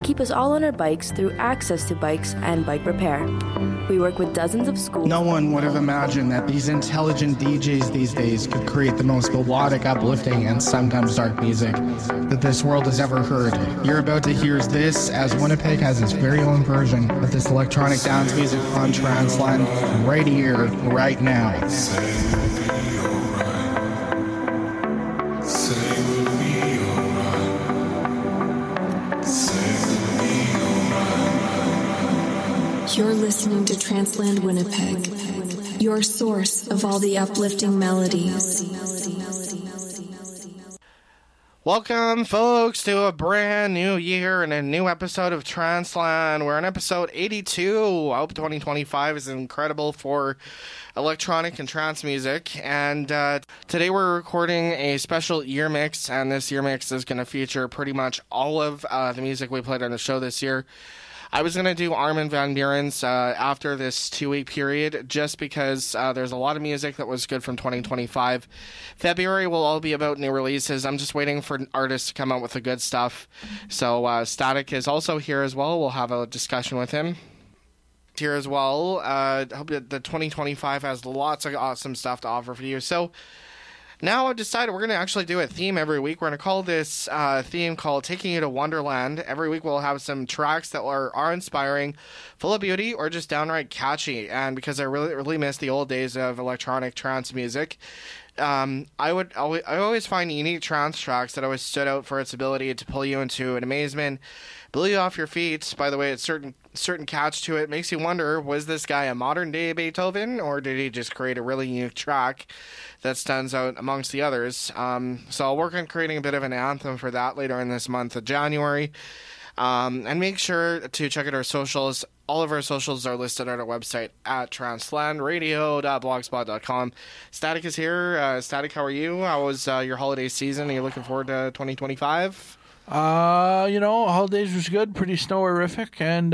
keep us all on our bikes through access to bikes and bike repair. We work with dozens of schools. No one would have imagined that these intelligent DJs these days could create the most melodic, uplifting, and sometimes dark music that this world has ever heard. You're about to hear this as Winnipeg has its very own version of this electronic dance music on Transland right here, right now. You're listening to Transland Winnipeg, your source of all the uplifting melodies. Welcome, folks, to a brand new year and a new episode of Transland. We're on episode 82. I hope 2025 is incredible for electronic and trance music. And today we're recording a special year mix, and this year mix is going to feature pretty much all of the music we played on the show this year. I was going to do Armin van Buuren's after this 2-week period, just because there's a lot of music that was good from 2025. February will all be about new releases. I'm just waiting for artists to come out with the good stuff. So Static is also here as well. We'll have a discussion with him here as well. I hope that the 2025 has lots of awesome stuff to offer for you. So now I've decided we're going to actually do a theme every week. We're going to call this theme called Taking You to Wonderland. Every week we'll have some tracks that are inspiring, full of beauty, or just downright catchy. And because I really miss the old days of electronic trance music, I always find unique trance tracks that always stood out for its ability to pull you into an amazement, blow you off your feet. By the way, it's certain catch to it. Makes you wonder, was this guy a modern day Beethoven, or did he just create a really unique track that stands out amongst the others? So I'll work on creating a bit of an anthem for that later in this month of January. And make sure to check out our socials. All of our socials are listed on our website at translandradio.blogspot.com. Static is here. Static, how are you? How was your holiday season? Are you looking forward to 2025? Holidays was good, pretty snowerific, and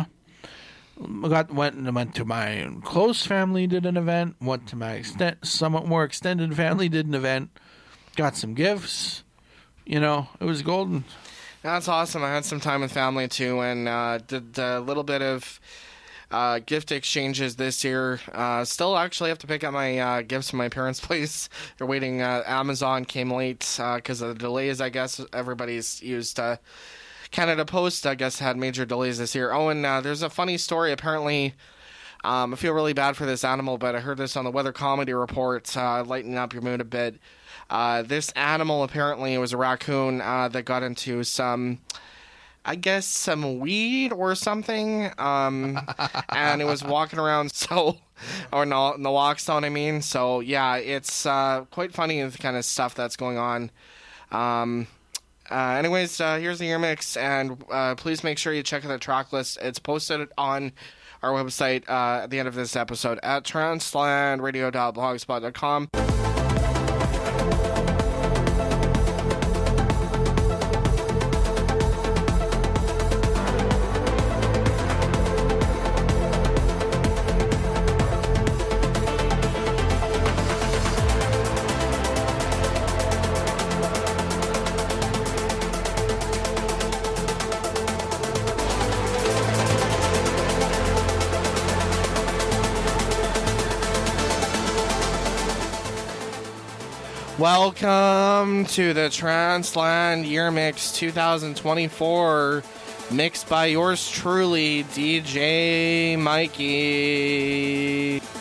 went to my close family, did an event, went to my somewhat more extended family, did an event, got some gifts. It was golden. That's awesome. I had some time with family too, and did a little bit of gift exchanges this year. Still actually have to pick up my gifts from my parents' place. They're waiting. Amazon came late because of the delays, I guess. Everybody's used Canada Post, I guess, had major delays this year. Oh, and there's a funny story. Apparently, I feel really bad for this animal, but I heard this on the Weather Comedy Report, lightening up your mood a bit. This animal, apparently, it was a raccoon that got into some weed or something, and it was walking around, in the Naloxone, I mean. So, yeah, it's quite funny, the kind of stuff that's going on. Anyways, here's the year mix, and please make sure you check out the track list. It's posted on our website at the end of this episode at translandradio.blogspot.com. Welcome to the Transland Year Mix 2024, mixed by yours truly, DJ Mikey.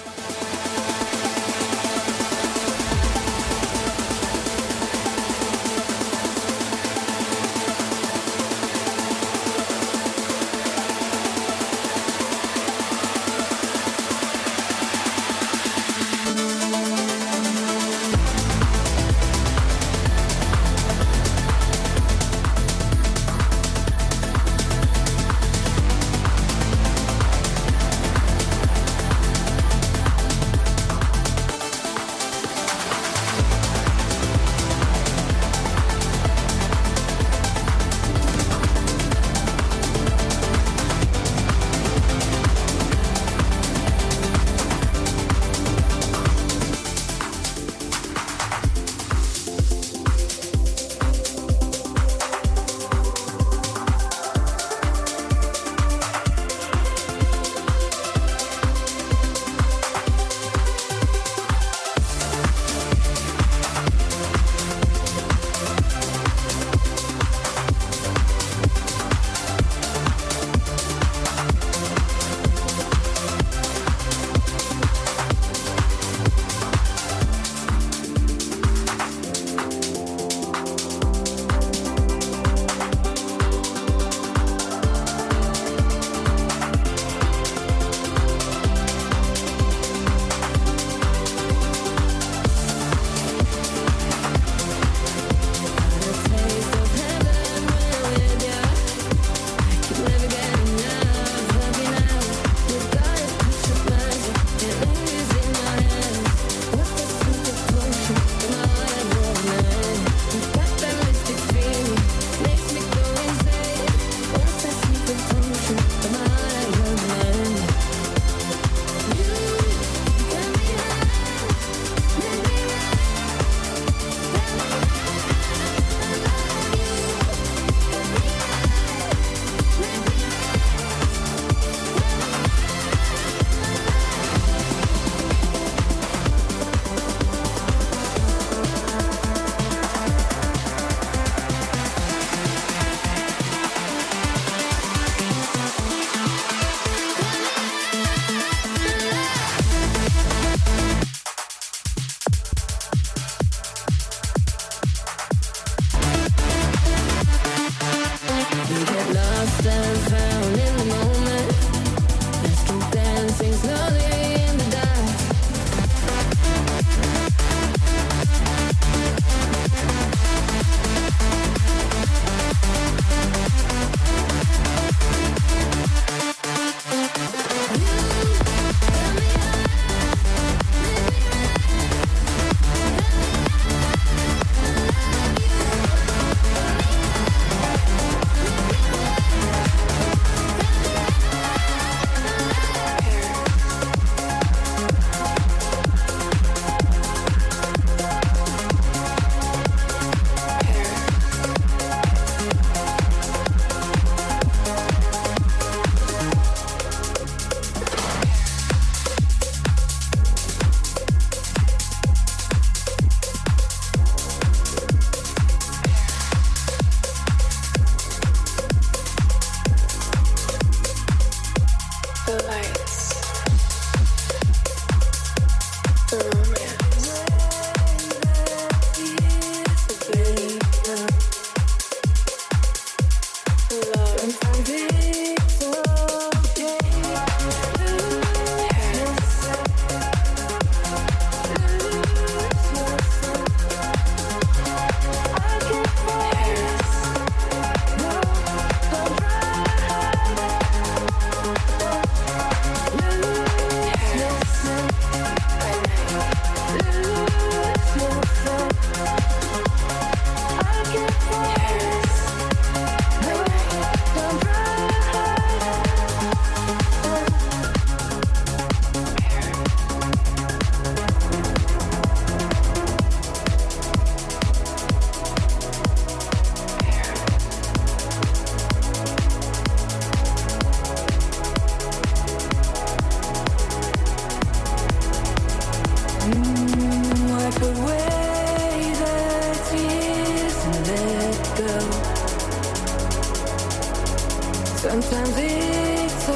Sometimes it's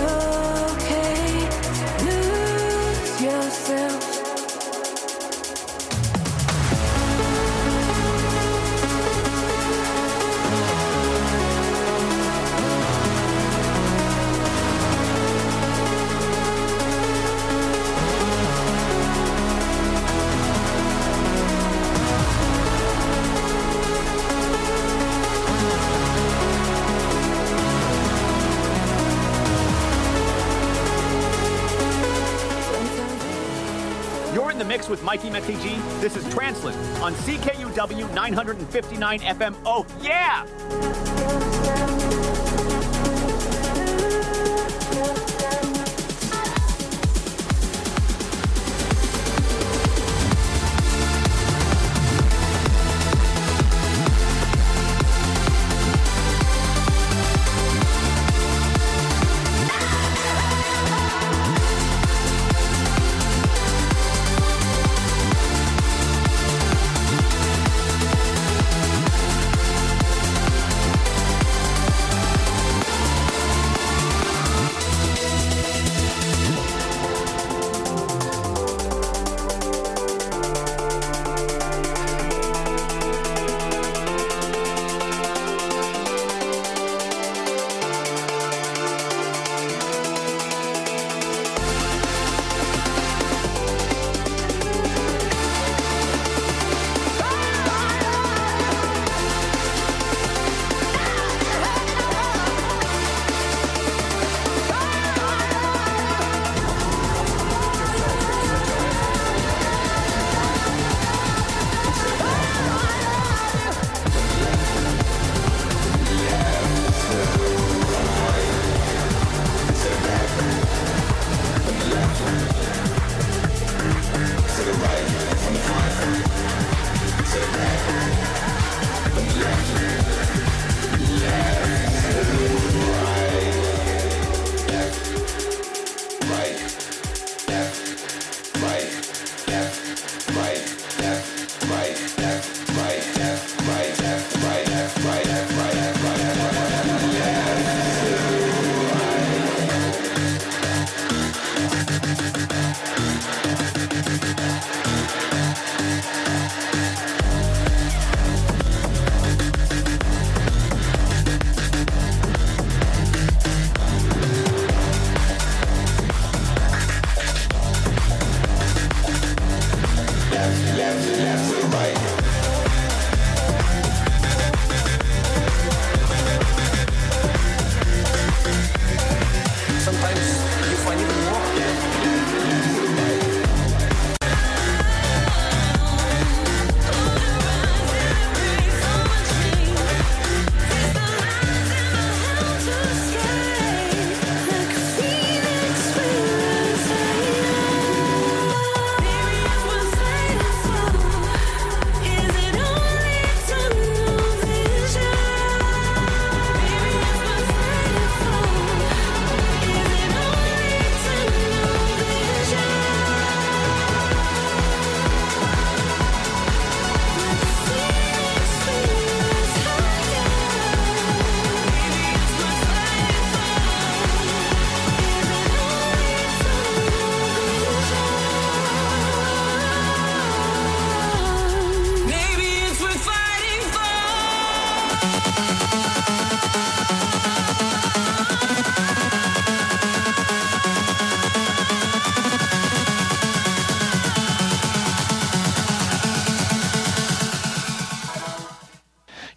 okay to lose yourself. Mix with Mikey McTG. This is Transland on CKUW 959 FM. Oh, yeah!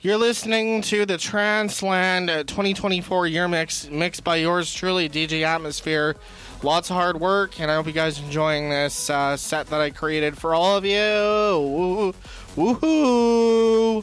You're listening to the Transland 2024 year mixed by yours truly, DJ Atmosphere. Lots of hard work, and I hope you guys are enjoying this set that I created for all of you. Woohoo!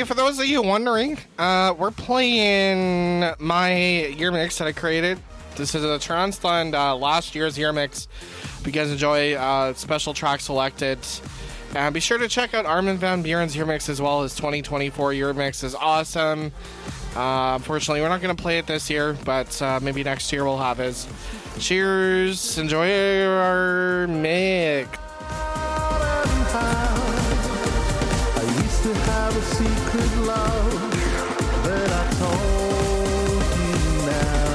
Hey, for those of you wondering, we're playing my year mix that I created. This is a Transland last year's year mix. If you guys enjoy special track selected, be sure to check out Armin van Buuren's year mix as well. His 2024 year mix is awesome. Unfortunately, we're not going to play it this year, but maybe next year we'll have his. Cheers. Enjoy our mix. I used to have a secret love that I told you now.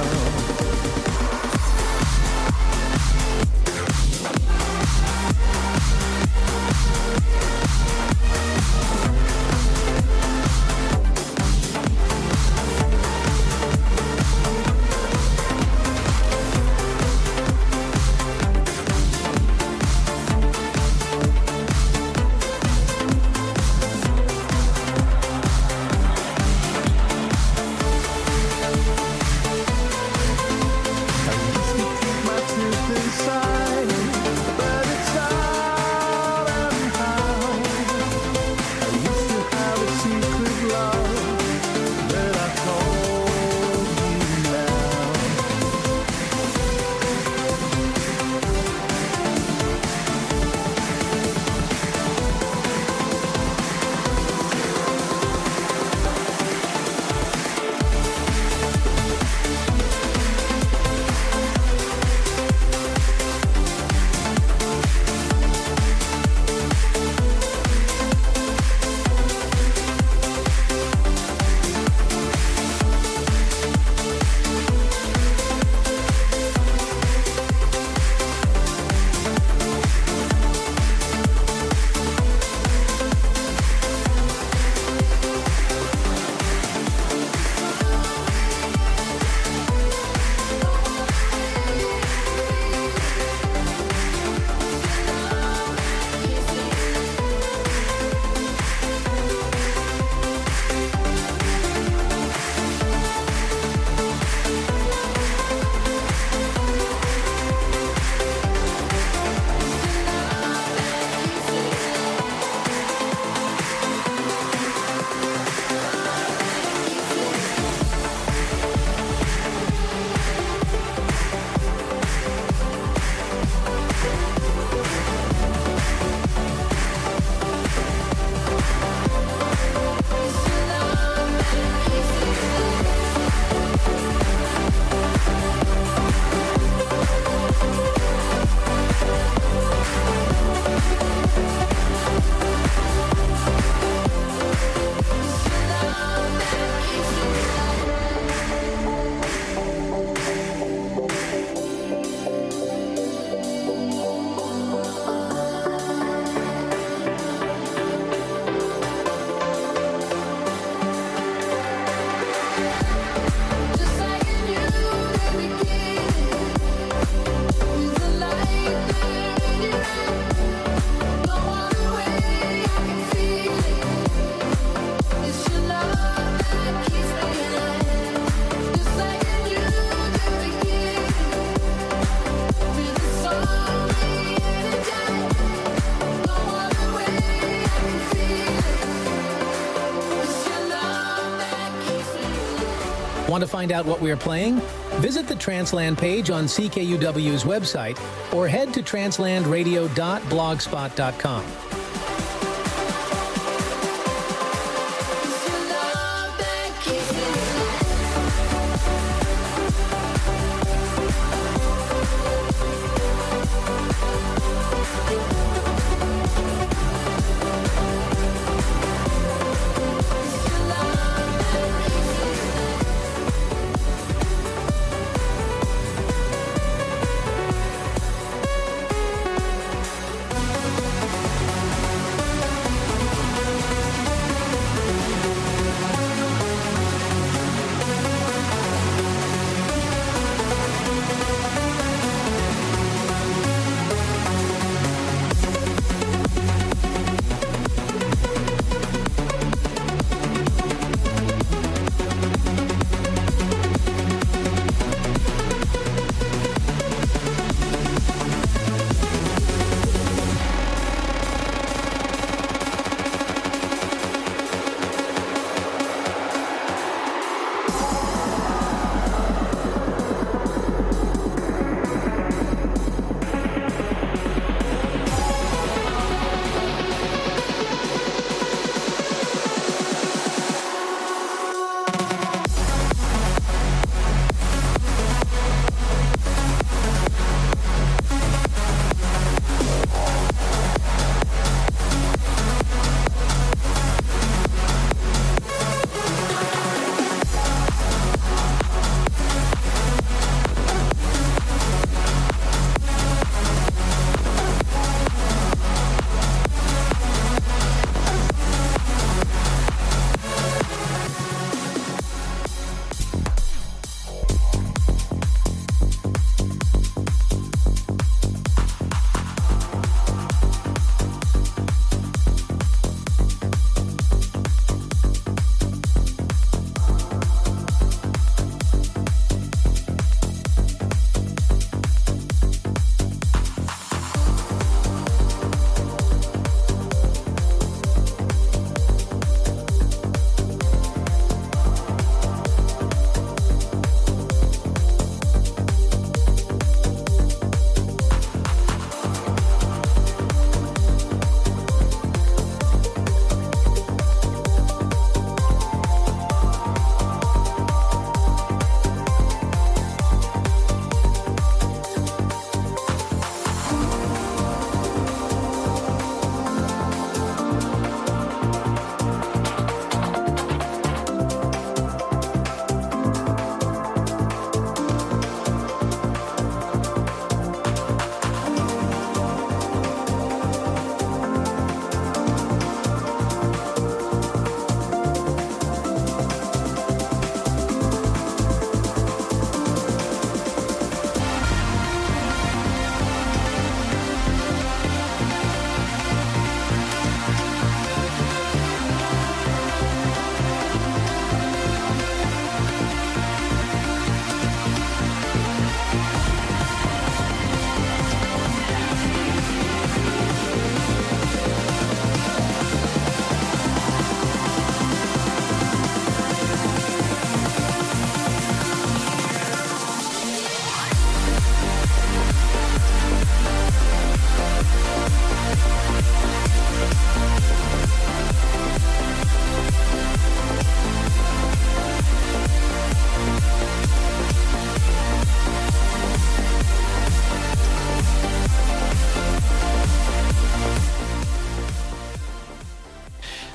Want to find out what we are playing? Visit the Transland page on CKUW's website or head to translandradio.blogspot.com.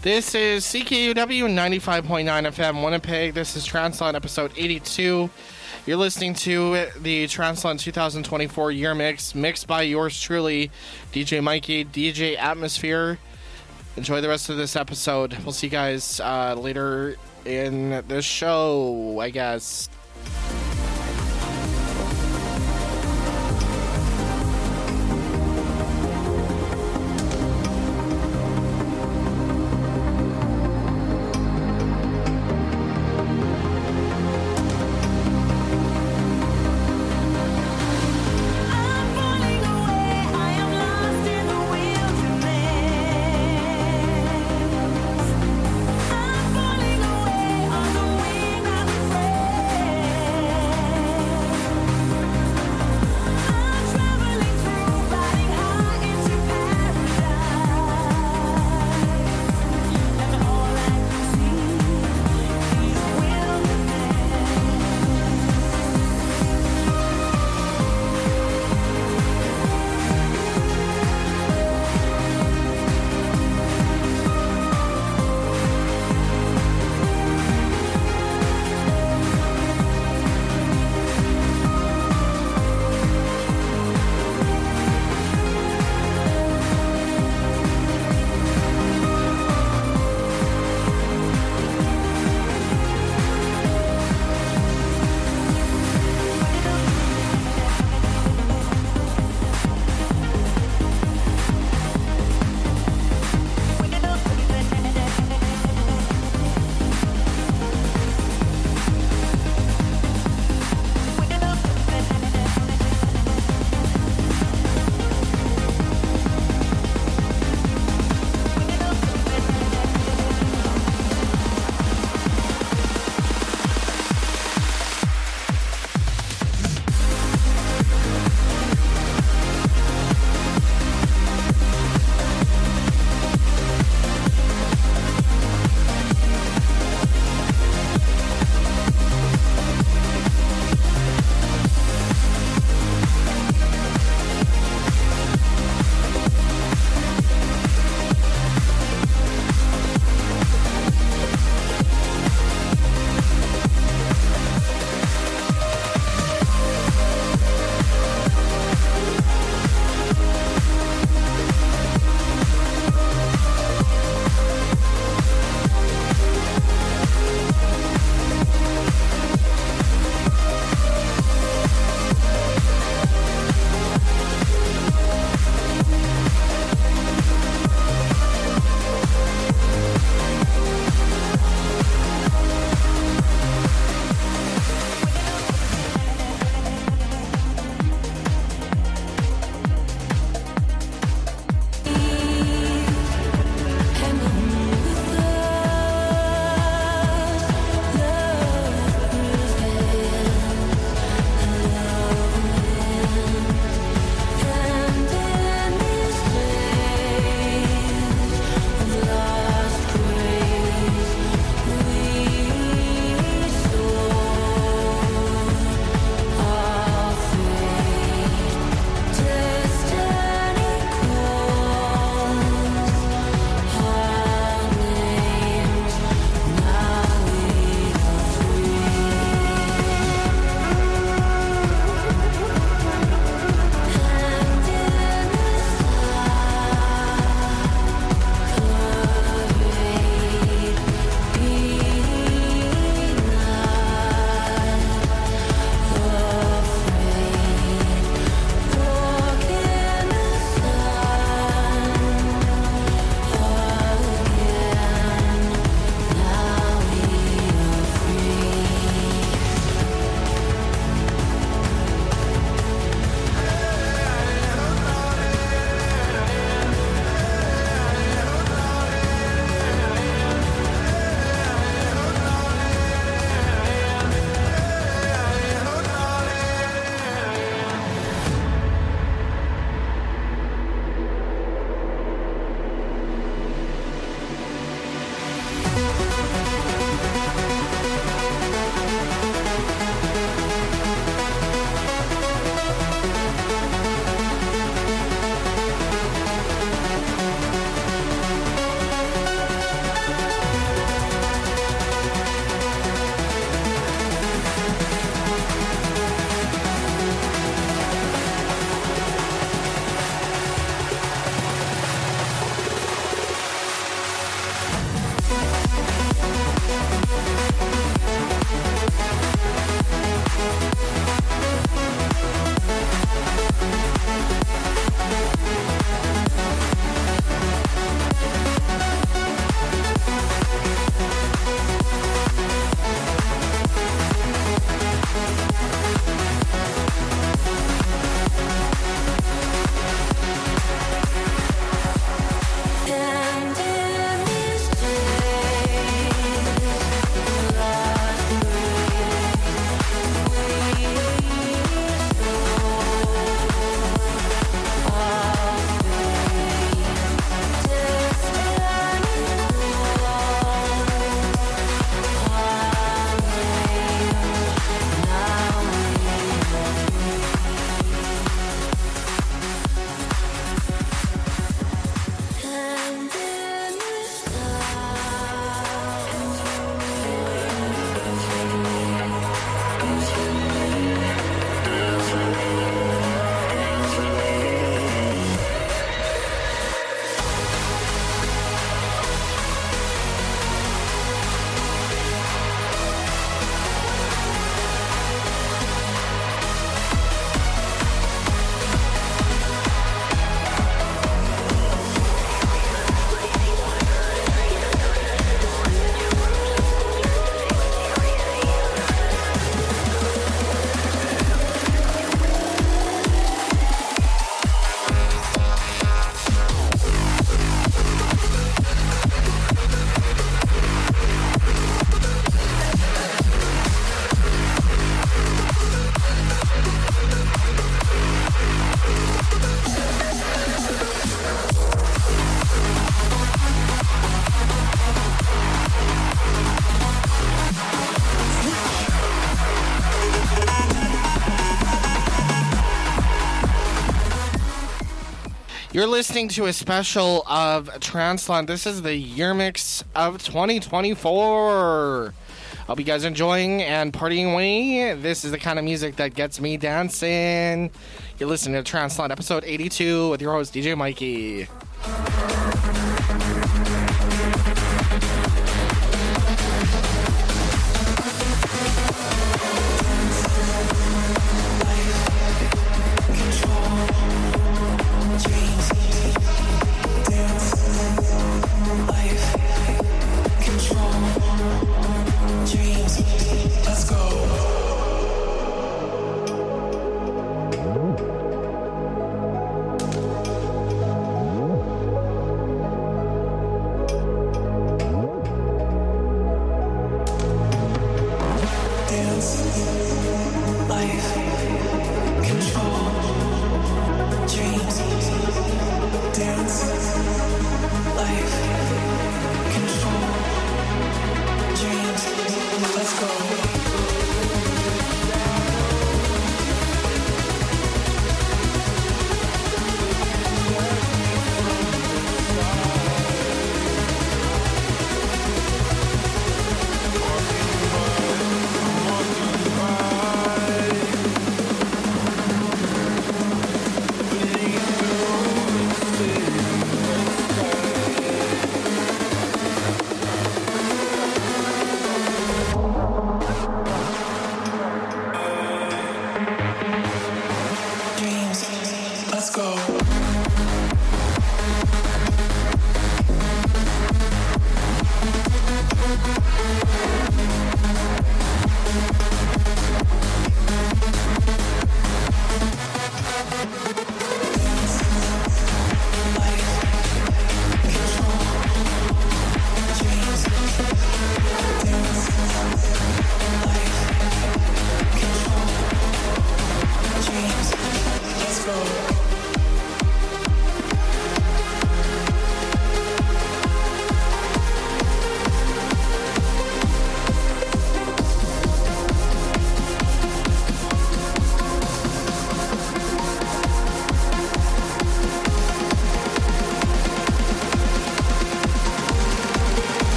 This is CKUW 95.9 FM Winnipeg. This is Transland episode 82. You're listening to the Transland 2024 year mix, mixed by yours truly, DJ Mikey, DJ Atmosphere. Enjoy the rest of this episode. We'll see you guys later in the show, I guess. I'm falling away on the wing of the You're listening to a special of Transland. This is the year mix of 2024. Hope you guys are enjoying and partying away. This is the kind of music that gets me dancing. You're listening to Transland, episode 82, with your host, DJ Mikey.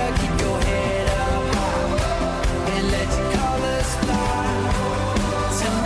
Tonight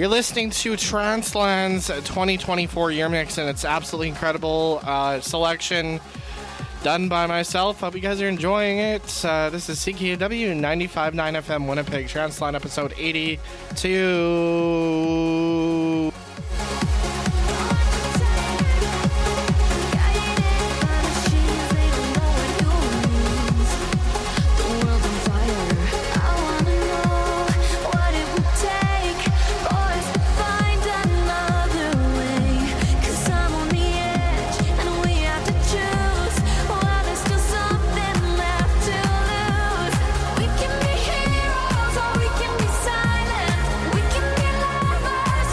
You're listening to Transland's 2024 year mix, and it's absolutely incredible selection done by myself. Hope you guys are enjoying it. This is CKUW 95.9 FM Winnipeg, Transland episode 82. We can be heroes or we can be silent. We can be lovers.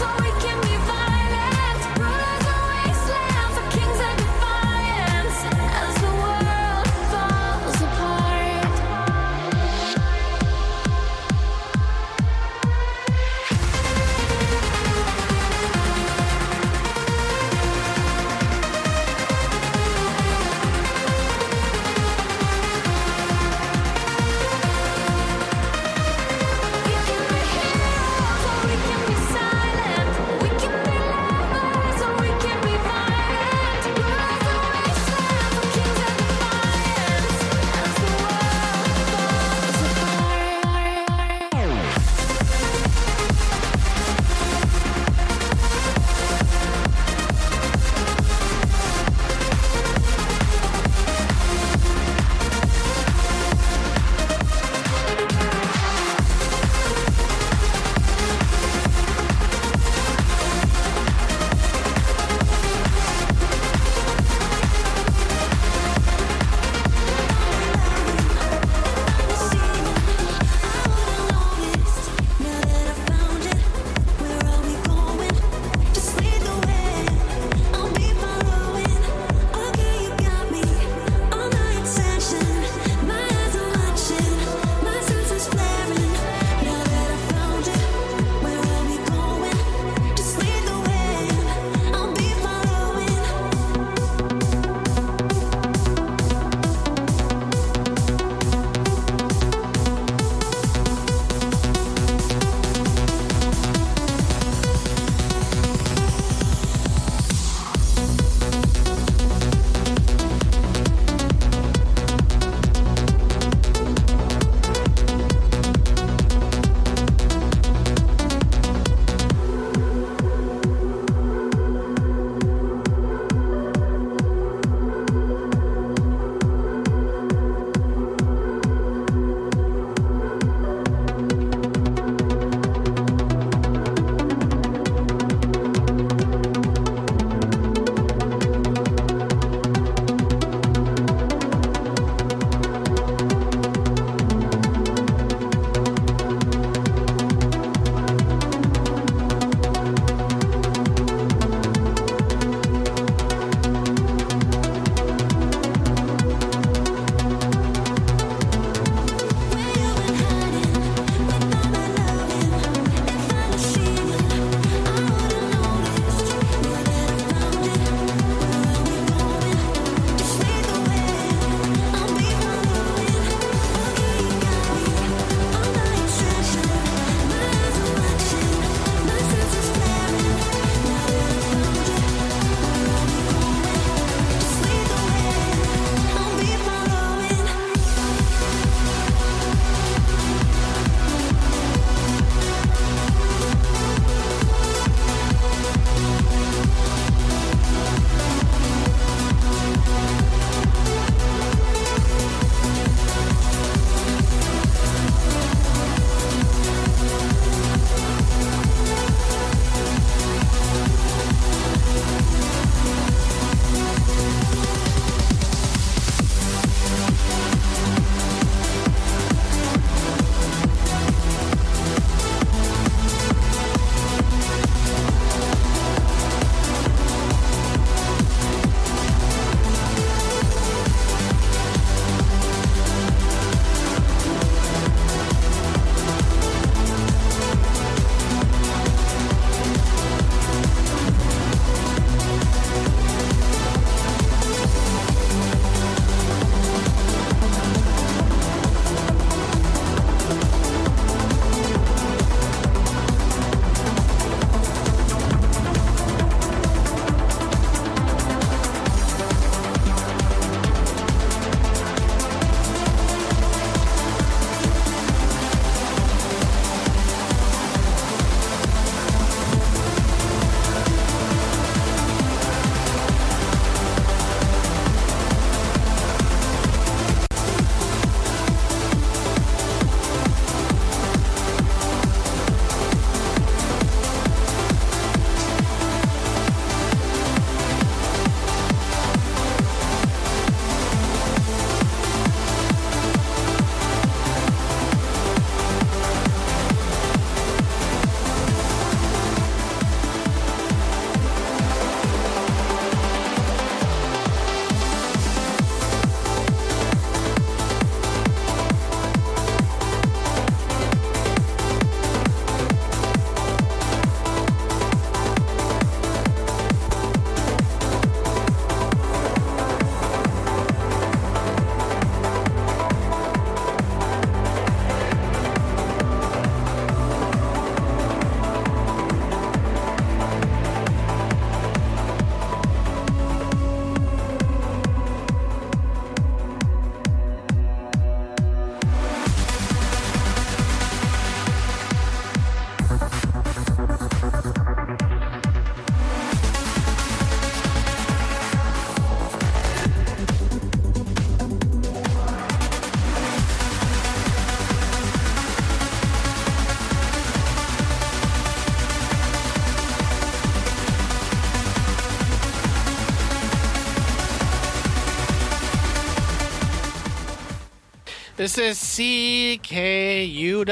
This is CKUW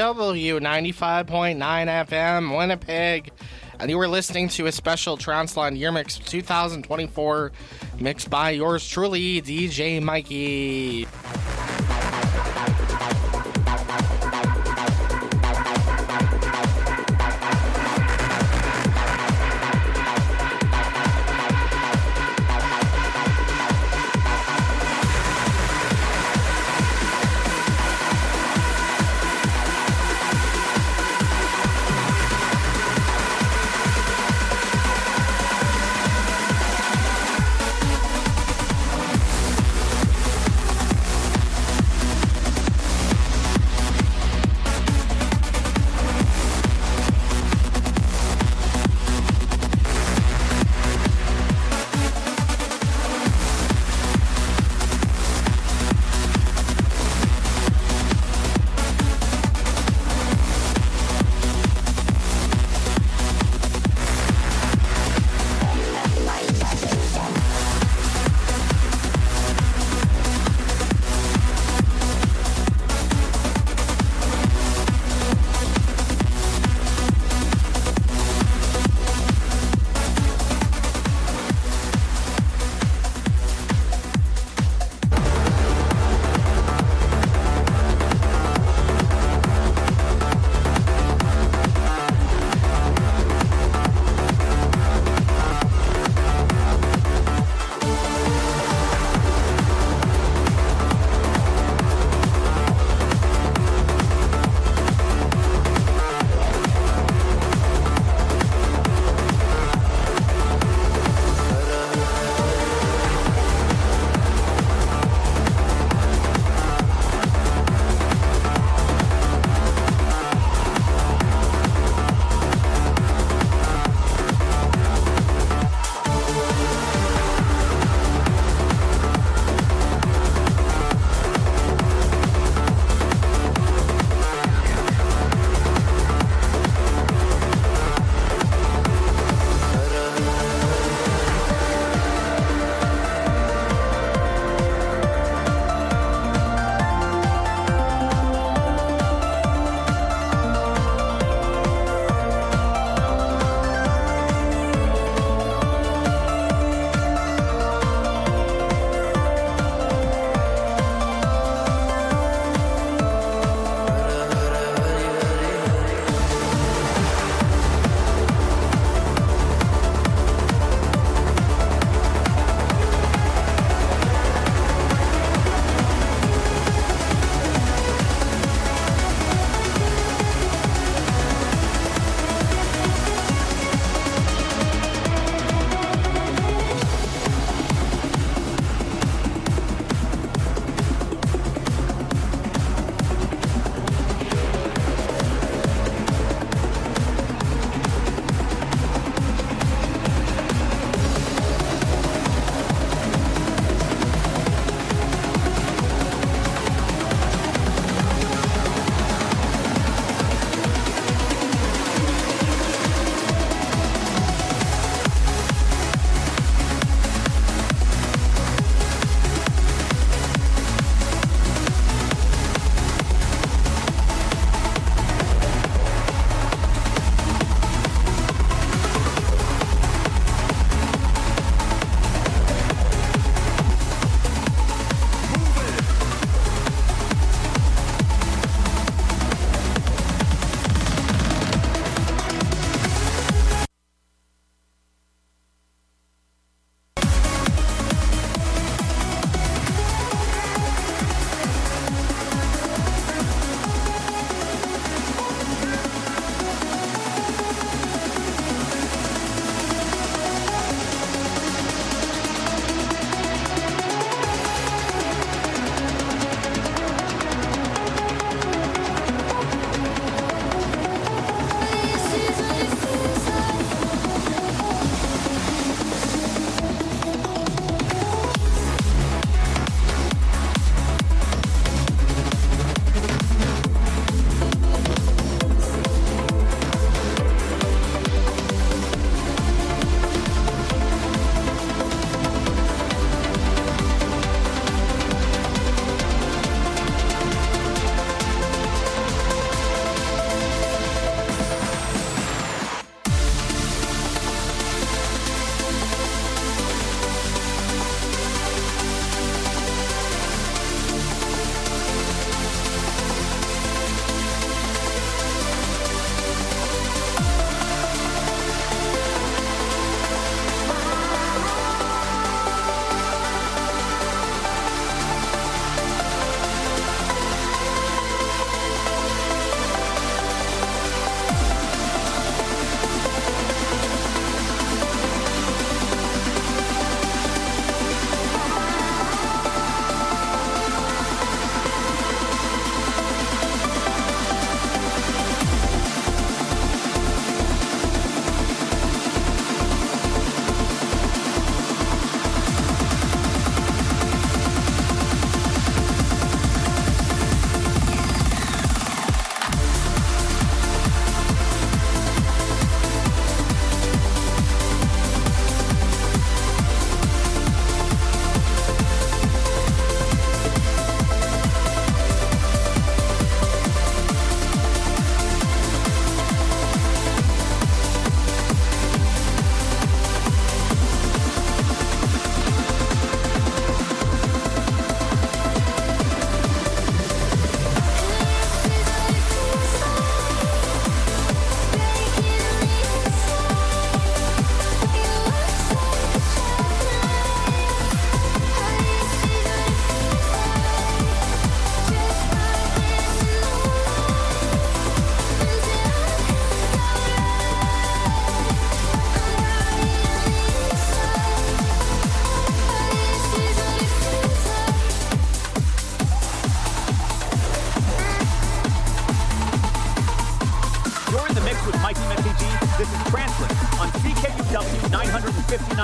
95.9 FM, Winnipeg. And you were listening to a special Transland Year Mix 2024 mixed by yours truly, DJ Mikey.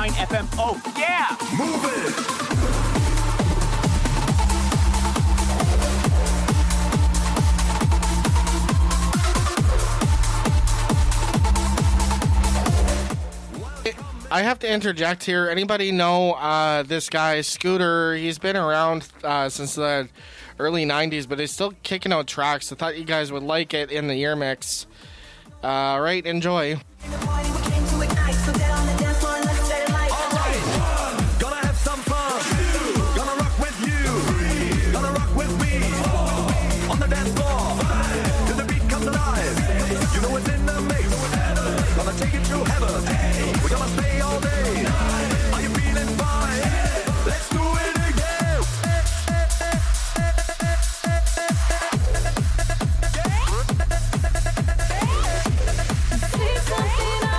101.9 FM. Oh, yeah! Move it! I have to interject here. Anybody know this guy, Scooter? He's been around since the early 90s, but he's still kicking out tracks. I thought you guys would like it in the year mix. Right, enjoy. Take it to heaven. We're gonna stay all day. Are you feeling fine? Let's do it again. See something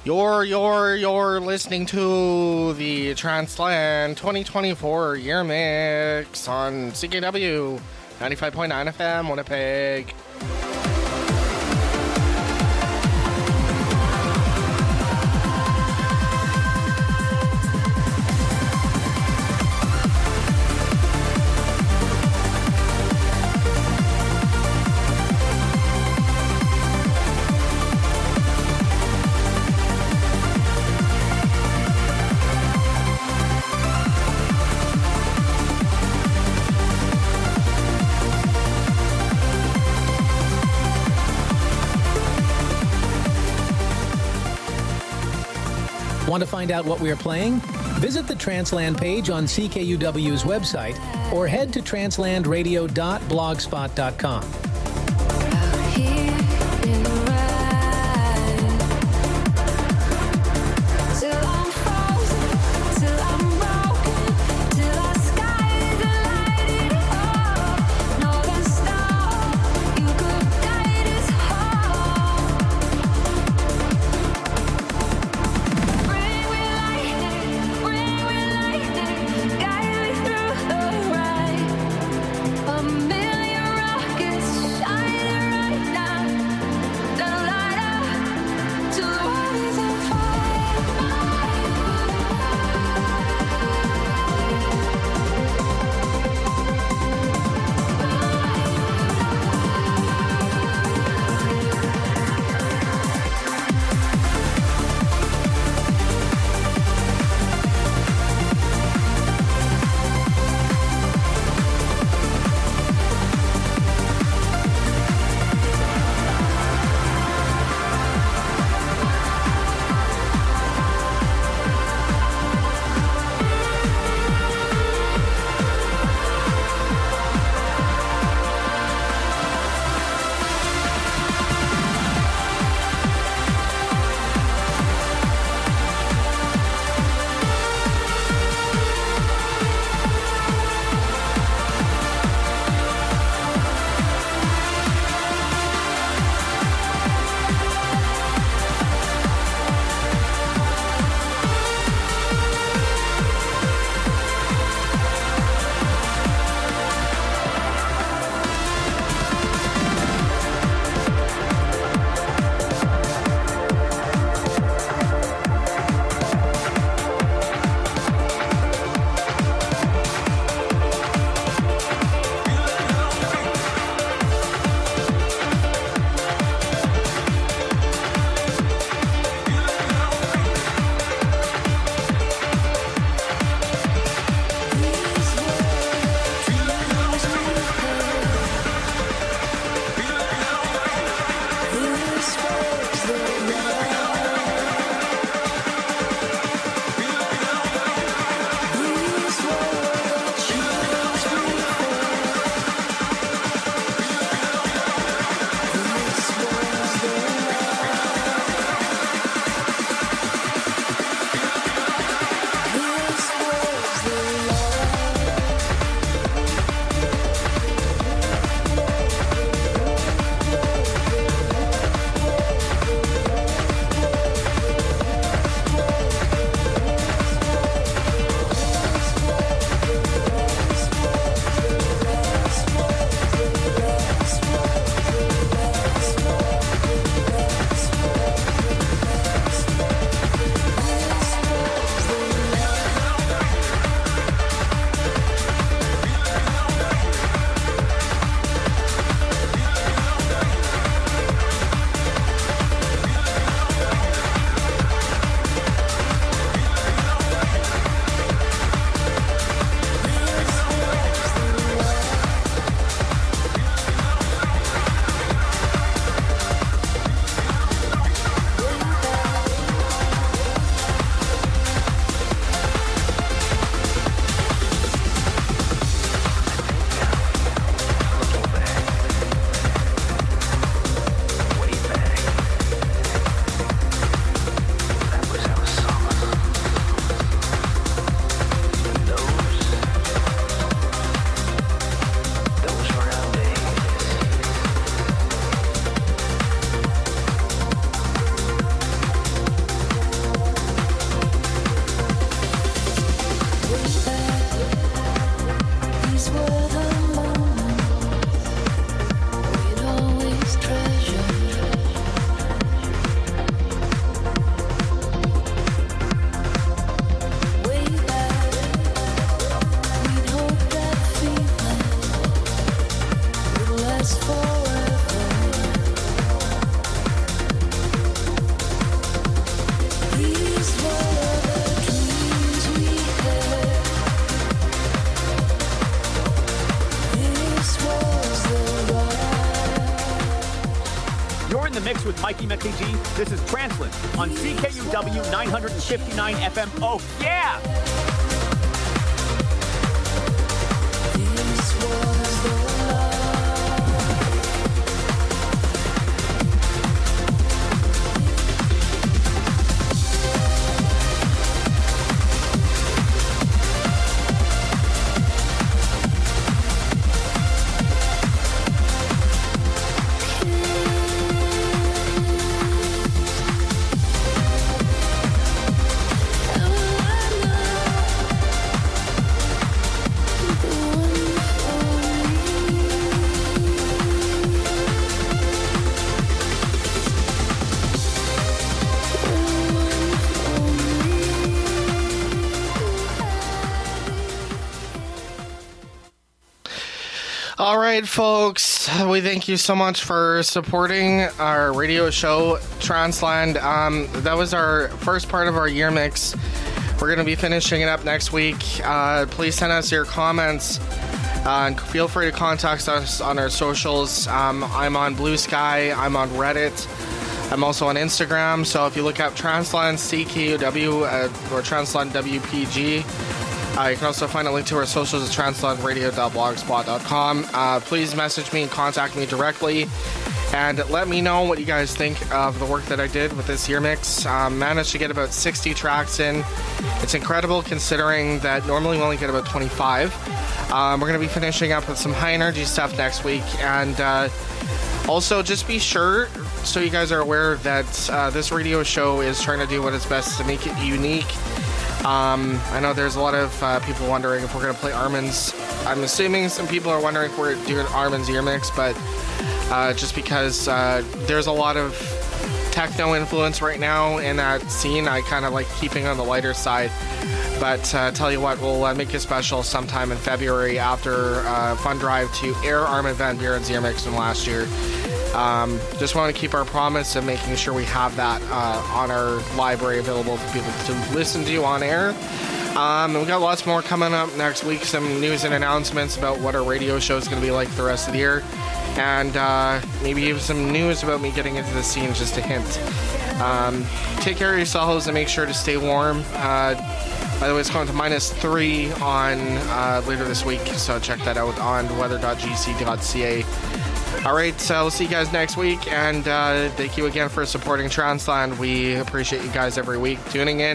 You're listening to the Transland 2024 year mix on CKW 95.9 FM Winnipeg. Want to find out what we are playing? Visit the Transland page on CKUW's website or head to translandradio.blogspot.com. A million rockets Mikey McKG. This is Transland on CKUW 959 FM. Oh, yeah! All right, folks, we thank you so much for supporting our radio show, Transland. That was our first part of our year mix. We're going to be finishing it up next week. Please send us your comments and feel free to contact us on our socials. I'm on Blue Sky. I'm on Reddit. I'm also on Instagram. So if you look up Transland CKUW or Transland WPG, you can also find a link to our socials at translandradio.blogspot.com. Please message me and contact me directly and let me know what you guys think of the work that I did with this year mix. Managed to get about 60 tracks in. It's incredible considering that normally we only get about 25. We're going to be finishing up with some high energy stuff next week, and also just be sure, so you guys are aware, that this radio show is trying to do what is best to make it unique. I know there's a lot of people wondering if we're going to play Armin's. I'm assuming some people are wondering if we're doing Armin's year mix, but just because there's a lot of techno influence right now in that scene, I kind of like keeping on the lighter side. But tell you what, we'll make a special sometime in February after Fun Drive to air Armin van Buuren's year mix from last year. Just want to keep our promise of making sure we have that on our library available for people to listen to on air. We've got lots more coming up next week, some news and announcements about what our radio show is going to be like the rest of the year, and maybe even some news about me getting into the scene, just a hint. Take care of yourselves and make sure to stay warm. By the way, it's going to -3 on later this week, so check that out on weather.gc.ca. All right, so we'll see you guys next week, and thank you again for supporting Transland. We appreciate you guys every week tuning in.